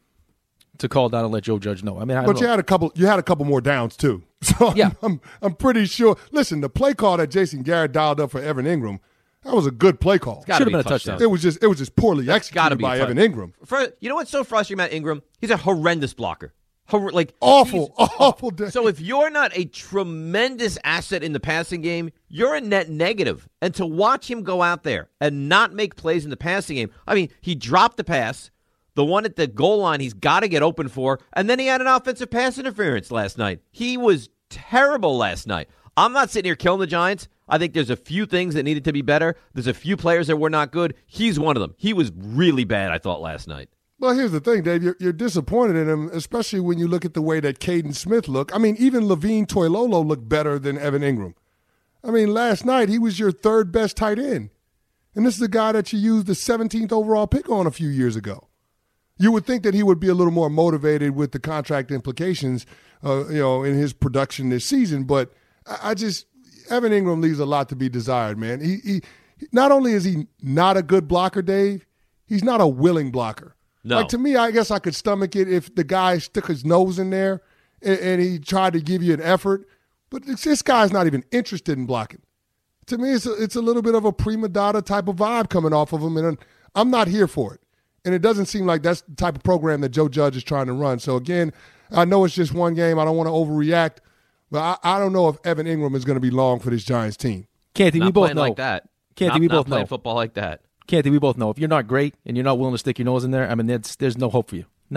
to call down and let Joe Judge know. I mean, I But don't you know. had a couple. You had a couple more downs too. So Yeah. I'm, I'm I'm pretty sure. Listen, the play call that Jason Garrett dialed up for Evan Ingram, that was a good play call. Gotta Should have be been a touchdown. touchdown. It was just it was just poorly Gotta executed be by a Evan touchdown. Ingram. For, you know what's so frustrating about Ingram? He's a horrendous blocker. Hor- like Awful, he's- awful. day. So if you're not a tremendous asset in the passing game, you're a net negative. And to watch him go out there and not make plays in the passing game, I mean, he dropped the pass, the one at the goal line he's got to get open for, and then he had an offensive pass interference last night. He was terrible last night. I'm not sitting here killing the Giants. I think there's a few things that needed to be better. There's a few players that were not good. He's one of them. He was really bad, I thought, last night. Well, here's the thing, Dave. You're, you're disappointed in him, especially when you look at the way that Caden Smith looked. I mean, even Levine Toilolo looked better than Evan Ingram. I mean, last night he was your third best tight end, and this is the guy that you used the seventeenth overall pick on a few years ago. You would think that he would be a little more motivated with the contract implications, uh, you know, in his production this season. But I, I just Evan Ingram leaves a lot to be desired, man. He, he not only is he not a good blocker, Dave, he's not a willing blocker. No. Like, to me, I guess I could stomach it if the guy stuck his nose in there and, and he tried to give you an effort. But this, this guy's not even interested in blocking. To me, it's a, it's a little bit of a prima donna type of vibe coming off of him, and I'm not here for it. And it doesn't seem like that's the type of program that Joe Judge is trying to run. So, again, I know it's just one game. I don't want to overreact. But I, I don't know if Evan Ingram is going to be long for this Giants team. Canty, Not we both playing know. like that. Canty, not, we not both playing know. football like that. Canty, we both know. If you're not great and you're not willing to stick your nose in there, I mean, there's, there's no hope for you. No.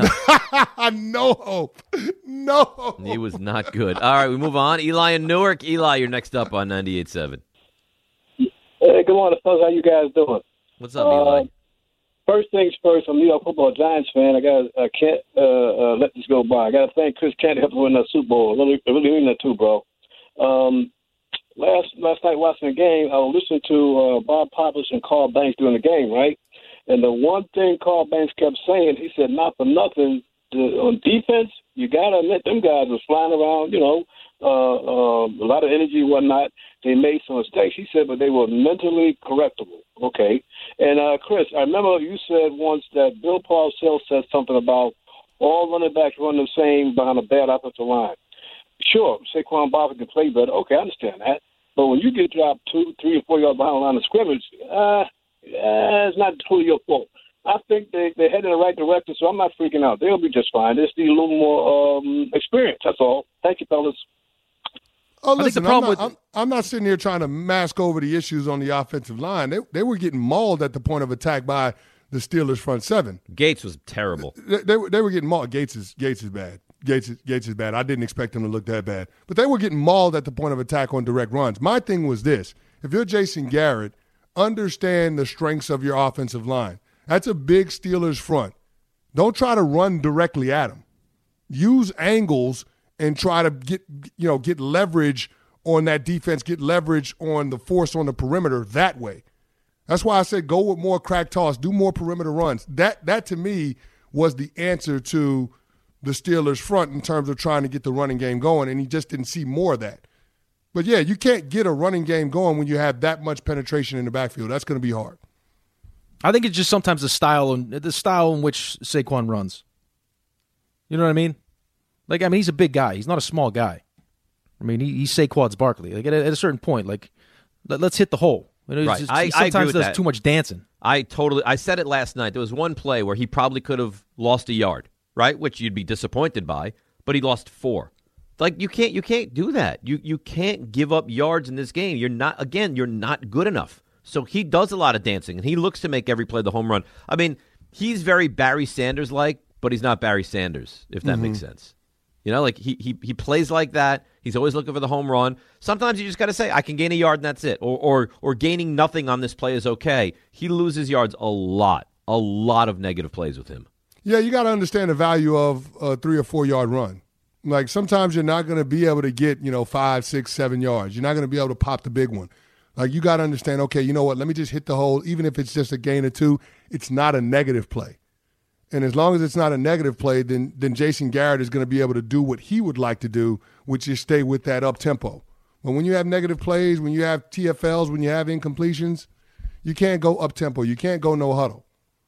No hope. No hope. He was not good. All right, we move on. Eli in Newark. Eli, you're next up on ninety-eight seven. Hey, good morning, folks. How you guys doing? What's up, Eli? Uh, first things first, I'm a New York Football Giants fan. I got, I can't uh, uh, let this go by. I got to thank Chris Canty helped win that Super Bowl. Really, really mean that too, bro. Um, last last night watching the game, I was listening to uh, Bob Poppers and Carl Banks during the game, right? And the one thing Carl Banks kept saying, he said, not for nothing, the, on defense, you got to admit them guys were flying around, you know, uh, uh, a lot of energy and whatnot. They made some mistakes, he said, but they were mentally correctable. Okay. And, uh, Chris, I remember you said once that Bill Parcells said something about all running backs run the same behind a bad offensive line. Sure, Saquon Barkley can play better. Okay, I understand that. But when you get dropped two, three, or four yards behind the line of scrimmage, uh, uh, it's not totally your fault. I think they, they're heading in the right direction, so I'm not freaking out. They'll be just fine. They just need a little more um, experience. That's all. Thank you, fellas. Oh, I think the listen, problem I'm, not, with- I'm, I'm not sitting here trying to mask over the issues on the offensive line. They, they were getting mauled at the point of attack by the Steelers' front seven. Gates was terrible. They, they, were, they were getting mauled. Gates is, Gates is bad. Gates, Gates is bad. I didn't expect him to look that bad. But they were getting mauled at the point of attack on direct runs. My thing was this. If you're Jason Garrett, understand the strengths of your offensive line. That's a big Steelers front. Don't try to run directly at them. Use angles and try to get, you know, get leverage on that defense, get leverage on the force on the perimeter that way. That's why I said go with more crack toss, do more perimeter runs. That, that to me, was the answer to the Steelers' front in terms of trying to get the running game going, and he just didn't see more of that. But, yeah, you can't get a running game going when you have that much penetration in the backfield. That's going to be hard. I think it's just sometimes the style and the style in which Saquon runs. You know what I mean? Like, I mean, he's a big guy. He's not a small guy. I mean, he, he's Saquon's Barkley. Like, at a, at a certain point, like, let, let's hit the hole. You know, right. Just, I, he I agree sometimes with does that. too much dancing. I totally. I said it last night. There was one play where he probably could have lost a yard, right? Which you'd be disappointed by, but he lost four. Like you can't. You can't do that. You you can't give up yards in this game. You're not. Again, you're not good enough. So he does a lot of dancing, and he looks to make every play the home run. I mean, he's very Barry Sanders like, but he's not Barry Sanders. If that Mm-hmm. makes sense. You know, like he he he plays like that. He's always looking for the home run. Sometimes you just got to say, I can gain a yard and that's it. Or, or or gaining nothing on this play is okay. He loses yards a lot. A lot of negative plays with him. Yeah, you got to understand the value of a three or four yard run. Like sometimes you're not going to be able to get, you know, five, six, seven yards. You're not going to be able to pop the big one. Like you got to understand, okay, you know what, let me just hit the hole. Even if it's just a gain or two, it's not a negative play. And as long as it's not a negative play, then then Jason Garrett is going to be able to do what he would like to do, which is stay with that up-tempo. But when you have negative plays, when you have T F Ls, when you have incompletions, you can't go up-tempo. You can't go no huddle.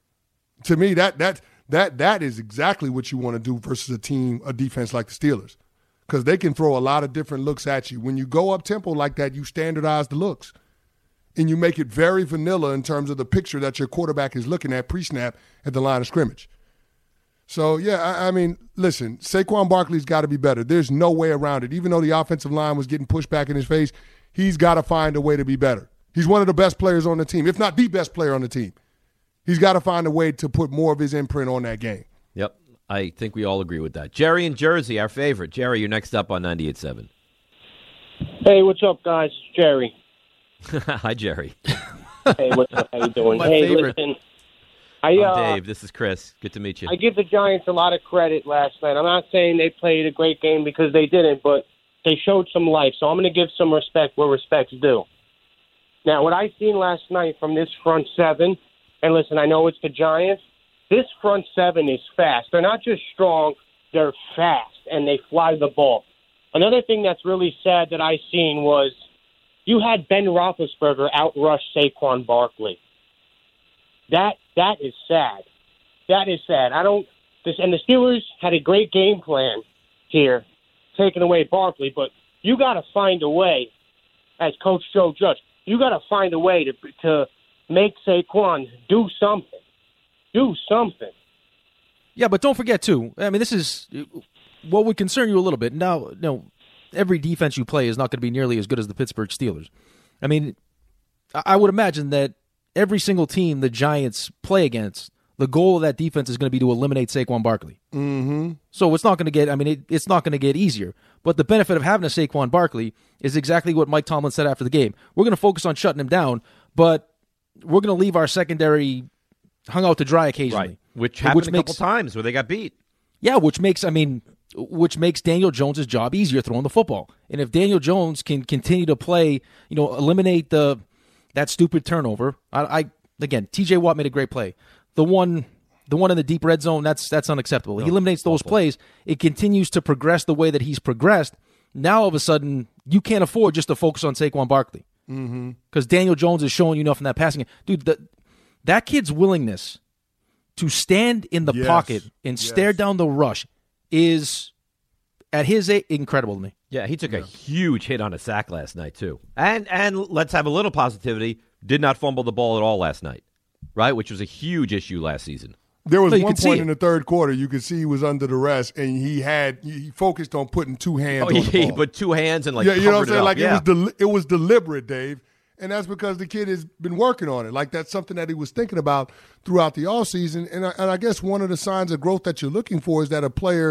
To me, that that that that is exactly what you want to do versus a team, a defense like the Steelers, because they can throw a lot of different looks at you. When you go up-tempo like that, you standardize the looks. And you make it very vanilla in terms of the picture that your quarterback is looking at pre-snap at the line of scrimmage. So, yeah, I, I mean, listen, Saquon Barkley's got to be better. There's no way around it. Even though the offensive line was getting pushed back in his face, he's got to find a way to be better. He's one of the best players on the team, if not the best player on the team. He's got to find a way to put more of his imprint on that game. Yep, I think we all agree with that. Jerry in Jersey, our favorite. Jerry, you're next up on ninety-eight seven. Hey, what's up, guys? It's Jerry. Hi, Jerry. Hey, what's up? How you doing? My hey, favorite. listen. I, I'm uh, Dave. This is Chris. Good to meet you. I give the Giants a lot of credit last night. I'm not saying they played a great game because they didn't, but they showed some life. So I'm going to give some respect where respect's due. Now, what I seen last night from this front seven, and listen, I know it's the Giants, this front seven is fast. They're not just strong, they're fast, and they fly the ball. Another thing that's really sad that I seen was you had Ben Roethlisberger outrush Saquon Barkley. That that is sad. That is sad. I don't. This and the Steelers had a great game plan here, taking away Barkley. But you got to find a way, as Coach Joe Judge. You got to find a way to to make Saquon do something. Do something. Yeah, but don't forget too. I mean, this is what would concern you a little bit. Now, no, every defense you play is not going to be nearly as good as the Pittsburgh Steelers. I mean, I would imagine that every single team the Giants play against, the goal of that defense is going to be to eliminate Saquon Barkley. Mm-hmm. So it's not going to get, I mean, it, it's not going to get easier. But the benefit of having a Saquon Barkley is exactly what Mike Tomlin said after the game. We're going to focus on shutting him down, but we're going to leave our secondary hung out to dry occasionally. Right. Which happened which a makes, couple times where they got beat. Yeah, which makes, I mean, which makes Daniel Jones' job easier throwing the football. And if Daniel Jones can continue to play, you know, eliminate the that stupid turnover, I, I Again, T J Watt made a great play. The one the one in the deep red zone, that's that's unacceptable. No, he eliminates those awful. plays. It continues to progress the way that he's progressed. Now, all of a sudden, you can't afford just to focus on Saquon Barkley. Because mm-hmm. Daniel Jones is showing you enough in that passing game. Dude, the, that kid's willingness to stand in the yes. pocket and yes. stare down the rush is, at his age, incredible to me. Yeah, he took yeah. a huge hit on a sack last night, too. And and let's have a little positivity. Did not fumble the ball at all last night, right? Which was a huge issue last season. There was no, one point in the third quarter you could see he was under duress, and he had he focused on putting two hands oh, on the he, ball. He put two hands and like yeah, you know what I'm saying? It like yeah. it was del- it was deliberate, Dave, and that's because the kid has been working on it. Like that's something that he was thinking about throughout the offseason. And I, and I guess one of the signs of growth that you're looking for is that a player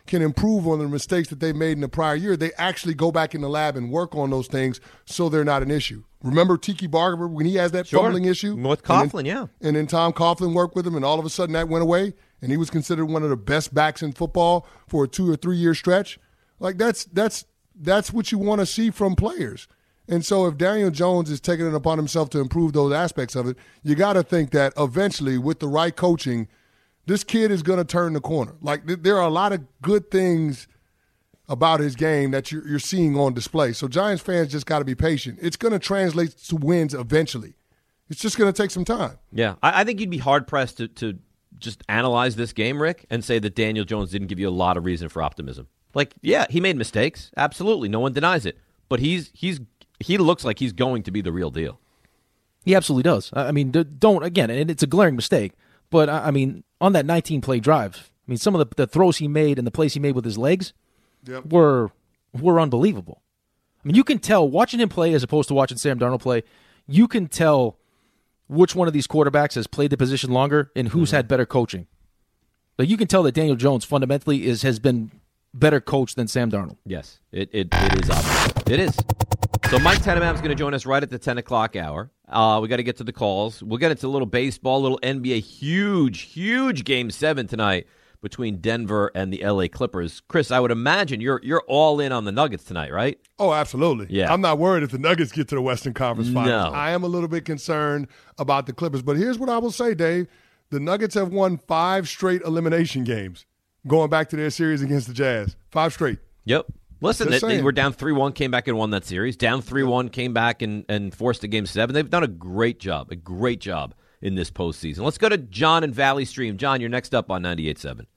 can improve on the mistakes that they made in the prior year, they actually go back in the lab and work on those things so they're not an issue. Remember Tiki Barber when he has that Sure. fumbling issue? With Coughlin, and then, yeah. And then Tom Coughlin worked with him, and all of a sudden that went away, and he was considered one of the best backs in football for a two- or three-year stretch. Like, that's that's that's what you want to see from players. And so if Daniel Jones is taking it upon himself to improve those aspects of it, you got to think that eventually with the right coaching, this kid is going to turn the corner. Like, th- there are a lot of good things about his game that you're, you're seeing on display. So Giants fans just got to be patient. It's going to translate to wins eventually. It's just going to take some time. Yeah, I, I think you'd be hard-pressed to, to just analyze this game, Rick, and say that Daniel Jones didn't give you a lot of reason for optimism. Like, yeah, he made mistakes. Absolutely. No one denies it. But he's he's he looks like he's going to be the real deal. He absolutely does. I mean, don't, again, and it's a glaring mistake, but, I mean, on that nineteen-play drive, I mean, some of the, the throws he made and the plays he made with his legs yep. were were unbelievable. I mean, you can tell, watching him play as opposed to watching Sam Darnold play, you can tell which one of these quarterbacks has played the position longer and who's mm-hmm. had better coaching. Like, you can tell that Daniel Jones fundamentally is has been better coached than Sam Darnold. Yes, it it, it is obvious. It is. So Mike Tannenbaum is going to join us right at the ten o'clock hour. Uh, we got to get to the calls. We'll get into a little baseball, a little N B A. Huge, huge Game seven tonight between Denver and the L A Clippers. Chris, I would imagine you're you're all in on the Nuggets tonight, right? Oh, absolutely. Yeah. I'm not worried if the Nuggets get to the Western Conference Finals. No. I am a little bit concerned about the Clippers. But here's what I will say, Dave. The Nuggets have won five straight elimination games going back to their series against the Jazz. Five straight. Yep. Listen, they, Just they saying. were down three one, came back and won that series. Down three one, came back and, and forced a Game seven. They've done a great job, a great job in this postseason. Let's go to John in Valley Stream. John, you're next up on ninety-eight seven.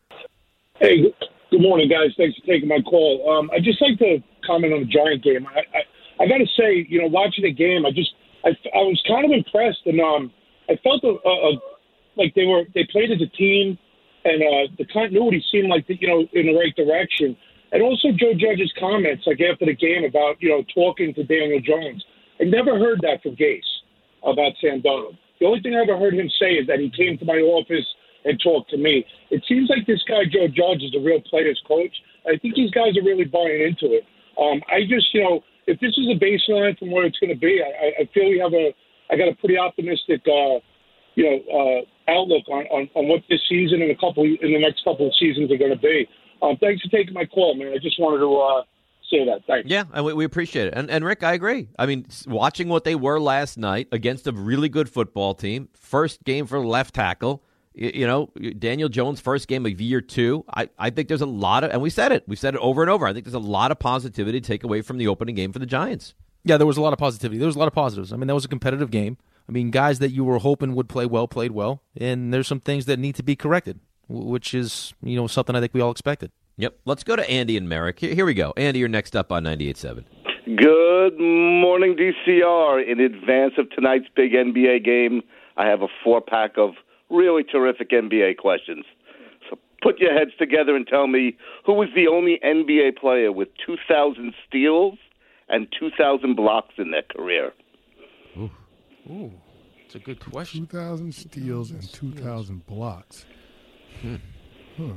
Hey, good morning, guys. Thanks for taking my call. Um, I'd just like to comment on the Giant game. I, I, I got to say, you know, watching the game, I just I, I was kind of impressed, and um, I felt a, a, a, like they were they played as a team, and uh, the continuity seemed like the, you know in the right direction. And also Joe Judge's comments, like after the game about, you know, talking to Daniel Jones. I never heard that from Gase about Sam Darnold. The only thing I ever heard him say is that he came to my office and talked to me. It seems like this guy, Joe Judge, is a real player's coach. I think these guys are really buying into it. Um, I just, you know, if this is a baseline from where it's going to be, I, I feel we have a, I got a pretty optimistic, uh, you know, uh, outlook on, on, on what this season and a couple in the next couple of seasons are going to be. Um, thanks for taking my call, man. I just wanted to uh, say that. Thanks. Yeah, and we, we appreciate it. And, and, Rick, I agree. I mean, watching what they were last night against a really good football team, first game for left tackle, you, you know, Daniel Jones' first game of year two, I, I think there's a lot of, and we said it, we said it over and over, I think there's a lot of positivity to take away from the opening game for the Giants. Yeah, there was a lot of positivity. There was a lot of positives. I mean, that was a competitive game. I mean, guys that you were hoping would play well, played well, and there's some things that need to be corrected, which is, you know, something I think we all expected. Yep. Let's go to Andy and Merrick. Here, here we go. Andy, you're next up on ninety-eight seven. Good morning, D C R. In advance of tonight's big N B A game, I have a four-pack of really terrific N B A questions. So put your heads together and tell me who was the only N B A player with two thousand steals and two thousand blocks in their career. Ooh, Ooh. It's a good question. two thousand steals and two thousand blocks. Hmm. Huh.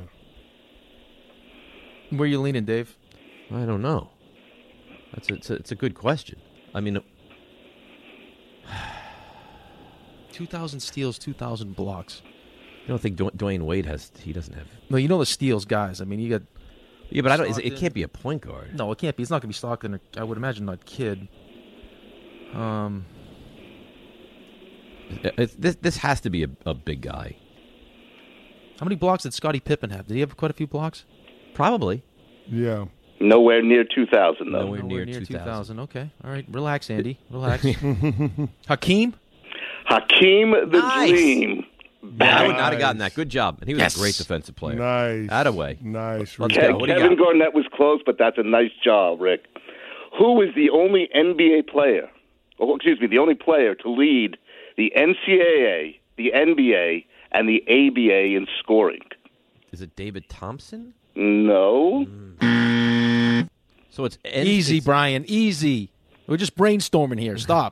Where are you leaning, Dave? I don't know. That's a, it's, a, it's a good question. I mean, two thousand steals, two thousand blocks. You don't think Dw- Dwayne Wade has? He doesn't have. No, you know the steals guys. I mean, you got. Yeah, but I don't. Is it, it can't be a point guard. No, it can't be. It's not going to be Stockton. Or, I would imagine not Kidd. Um. It's, this this has to be a, a big guy. How many blocks did Scottie Pippen have? Did he have quite a few blocks? Probably. Yeah. Nowhere near two thousand, though. Nowhere, Nowhere near, near two thousand. Okay. All right. Relax, Andy. Relax. Hakeem? Hakeem the Nice. Dream. Yeah, I would not have gotten that. Good job. And he was Yes. a great defensive player. Nice. Attaway. Nice. Let's Rick. go. What do you Kevin got? Garnett was close, but that's a nice job, Rick. Who was the only N B A player, or excuse me, the only player to lead the N C double A, the N B A, and the A B A in scoring? Is it David Thompson? No. So it's Easy, it's, Brian. Easy. We're just brainstorming here. Stop.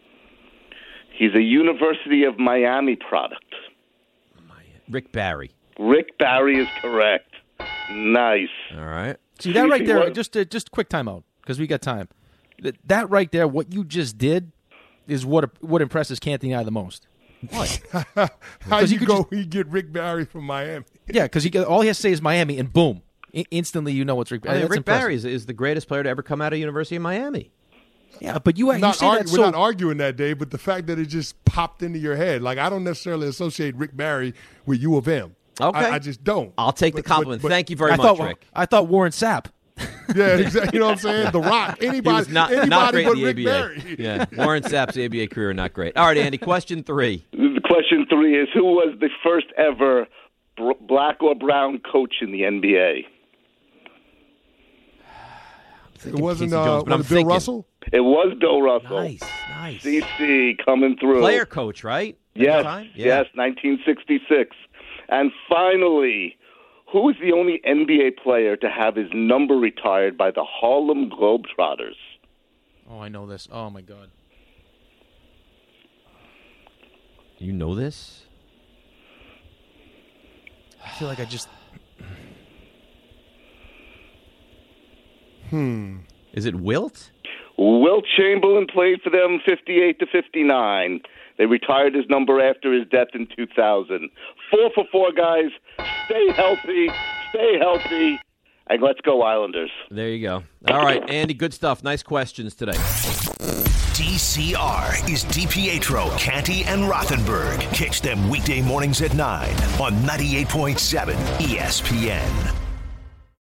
He's a University of Miami product. Rick Barry. Rick Barry is correct. Nice. All right. See that right there? What? Just uh, just quick timeout because we got time. That, that right there, what you just did, is what what impresses Canty and I the most. What? How you, you go? just- You get Rick Barry from Miami. Yeah, because he all he has to say is Miami, and boom, I- instantly you know it's Rick I Barry. mean, That's Rick impressive. Barry is, is the greatest player to ever come out of University of Miami. Yeah, but you, you Not say argue, that we're so. not arguing that, Dave, but the fact that it just popped into your head, like I don't necessarily associate Rick Barry with U of M. Okay. I, I just don't. I'll take the But- compliment. but- but- Thank you very I much, thought Rick. I thought Warren Sapp. Yeah, exactly. You know what I'm saying? The Rock. Anybody, He was not, anybody not great but in the Rick A B A. Barry. Yeah, Warren Sapp's A B A career, not great. All right, Andy, question three. The question three is, who was the first ever br- black or brown coach in the N B A? It wasn't Casey uh, Jones, but was I'm it Bill thinking. Russell? It was Bill Russell. Nice, nice. C C coming through. Player coach, right? At the Yes, time? Yeah. yes, nineteen sixty-six. And finally, who is the only N B A player to have his number retired by the Harlem Globetrotters? Oh, I know this. Oh my God. You know this? I feel like I just. Hmm. Is it Wilt? Wilt Chamberlain played for them fifty-eight to fifty-nine. They retired his number after his death in two thousand. Four for four, guys. Stay healthy. Stay healthy. And let's go, Islanders. There you go. All right, Andy, good stuff. Nice questions today. D C R is DiPietro, Canty, and Rothenberg. Catch them weekday mornings at nine on ninety-eight point seven E S P N.